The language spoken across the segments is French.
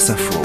France Info.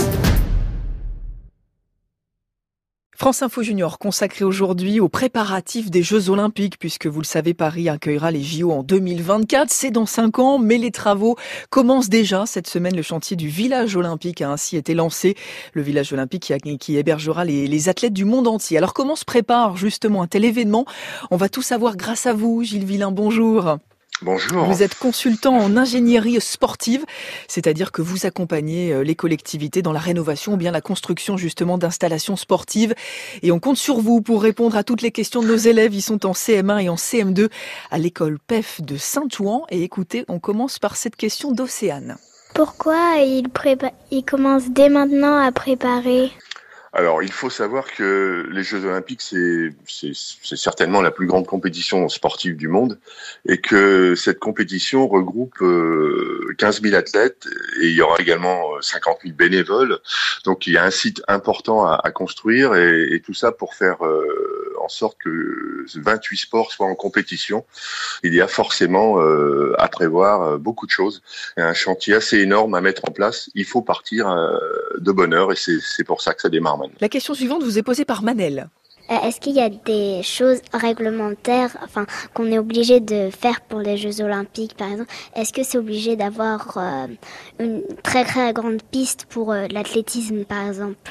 France Info Junior consacré aujourd'hui aux préparatifs des Jeux Olympiques, puisque vous le savez, Paris accueillera les JO en 2024. C'est dans 5 ans, mais les travaux commencent déjà. Cette semaine, le chantier du village olympique a ainsi été lancé. Le village olympique qui hébergera les athlètes du monde entier. Alors comment se prépare justement un tel événement? On va tout savoir grâce à vous, Gilles Villain, bonjour. Bonjour. Vous êtes consultant en ingénierie sportive, c'est-à-dire que vous accompagnez les collectivités dans la rénovation ou bien la construction justement d'installations sportives. Et on compte sur vous pour répondre à toutes les questions de nos élèves. Ils sont en CM1 et en CM2 à l'école PEF de Saint-Ouen. Et écoutez, on commence par cette question d'Océane. Pourquoi il commence dès maintenant à préparer ? Alors, il faut savoir que les Jeux Olympiques, c'est certainement la plus grande compétition sportive du monde et que cette compétition regroupe 15 000 athlètes et il y aura également 50 000 bénévoles. Donc, il y a un site important à construire et tout ça pour faire en sorte que 28 sports soient en compétition. Il y a forcément à prévoir beaucoup de choses. Il y a un chantier assez énorme à mettre en place. Il faut partir de bonne heure et c'est pour ça que ça démarre maintenant. La question suivante vous est posée par Manel. Est-ce qu'il y a des choses réglementaires, qu'on est obligé de faire pour les Jeux Olympiques, par exemple? Est-ce que c'est obligé d'avoir une très très grande piste pour l'athlétisme, par exemple?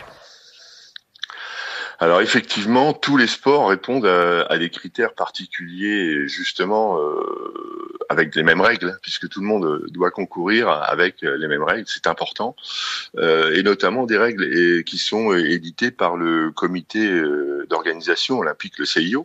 Alors effectivement, tous les sports répondent à des critères particuliers, justement avec les mêmes règles, puisque tout le monde doit concourir avec les mêmes règles, c'est important, et notamment des règles qui sont éditées par le comité d'organisation olympique, le CIO,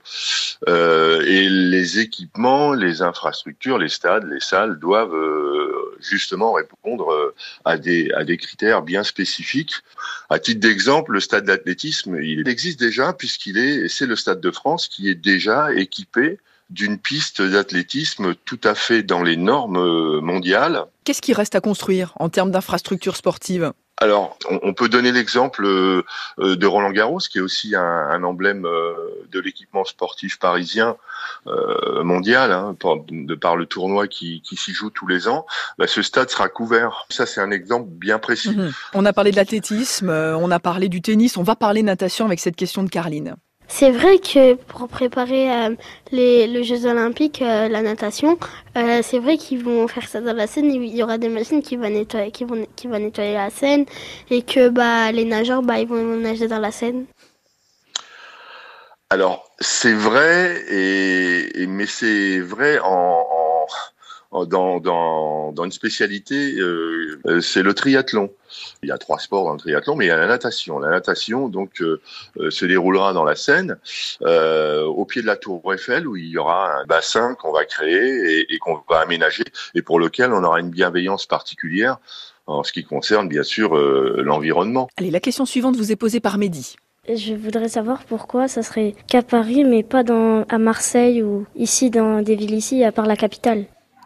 et les équipements, les infrastructures, les stades, les salles doivent justement répondre à des critères bien spécifiques. À titre d'exemple, le stade d'athlétisme, il existe déjà c'est le Stade de France qui est déjà équipé d'une piste d'athlétisme tout à fait dans les normes mondiales. Qu'est-ce qui reste à construire en termes d'infrastructures sportives ? Alors, on peut donner l'exemple de Roland-Garros, qui est aussi un emblème de l'équipement sportif parisien mondial, de par le tournoi qui s'y joue tous les ans. Ce stade sera couvert. Ça, c'est un exemple bien précis. On a parlé de l'athlétisme, on a parlé du tennis, on va parler natation avec cette question de Caroline. C'est vrai que pour préparer les Jeux Olympiques, la natation, c'est vrai qu'ils vont faire ça dans la Seine. Il y aura des machines qui vont nettoyer la Seine et que les nageurs ils vont nager dans la Seine. Alors c'est vrai, mais c'est vrai dans une spécialité, c'est le triathlon. Il y a 3 sports dans le triathlon, mais il y a la natation. La natation, donc, se déroulera dans la Seine, au pied de la Tour Eiffel, où il y aura un bassin qu'on va créer et qu'on va aménager, et pour lequel on aura une bienveillance particulière en ce qui concerne, bien sûr, l'environnement. Allez, la question suivante vous est posée par Mehdi. Je voudrais savoir pourquoi ça serait qu'à Paris, mais pas à Marseille ou ici, dans des villes ici, à part la capitale.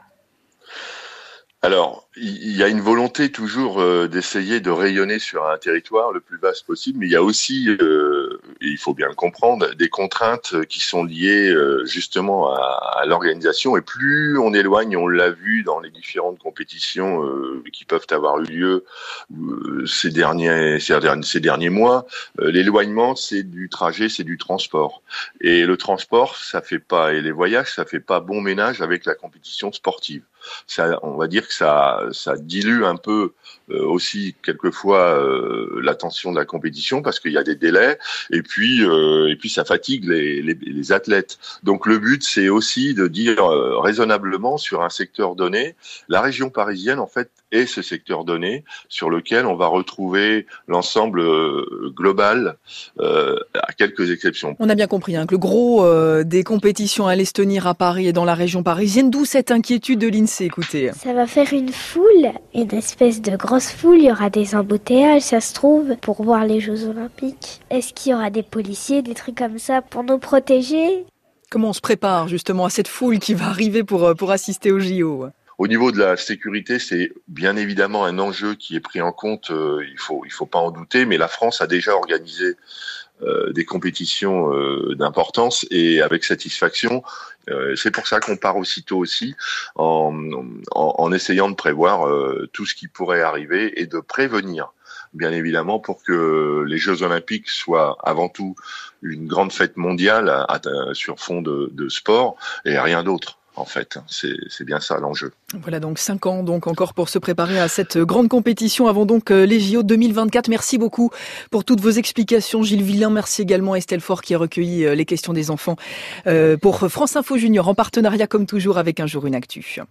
Alors, il y a une volonté toujours d'essayer de rayonner sur un territoire le plus vaste possible, mais il y a aussi, et il faut bien le comprendre, des contraintes qui sont liées justement à l'organisation. Et plus on éloigne, on l'a vu dans les différentes compétitions qui peuvent avoir eu lieu ces derniers mois, l'éloignement, c'est du trajet, c'est du transport. Et le transport, et les voyages, ça fait pas bon ménage avec la compétition sportive. Ça, on va dire que ça dilue un peu aussi quelquefois l'attention de la compétition parce qu'il y a des délais et puis ça fatigue les athlètes. Donc le but c'est aussi de dire raisonnablement sur un secteur donné, la région parisienne en fait est ce secteur donné sur lequel on va retrouver l'ensemble global à quelques exceptions. On a bien compris que le gros des compétitions allait se tenir à Paris et dans la région parisienne, d'où cette inquiétude de l'INSEE. Écoutez. Ça va faire une foule, une espèce de grosse foule, il y aura des embouteillages, ça se trouve, pour voir les Jeux Olympiques. Est-ce qu'il y aura des policiers, des trucs comme ça pour nous protéger ? Comment on se prépare justement à cette foule qui va arriver pour assister aux JO ? Au niveau de la sécurité, c'est bien évidemment un enjeu qui est pris en compte, il faut pas en douter, mais la France a déjà organisé des compétitions d'importance et avec satisfaction. C'est pour ça qu'on part aussitôt aussi en essayant de prévoir tout ce qui pourrait arriver et de prévenir, bien évidemment, pour que les Jeux Olympiques soient avant tout une grande fête mondiale sur fond de sport et rien d'autre. En fait, c'est bien ça l'enjeu. Voilà donc 5 ans donc encore pour se préparer à cette grande compétition avant donc les JO 2024. Merci beaucoup pour toutes vos explications, Gilles Villain. Merci également à Estelle Faure qui a recueilli les questions des enfants pour France Info Junior en partenariat comme toujours avec Un Jour Une Actu.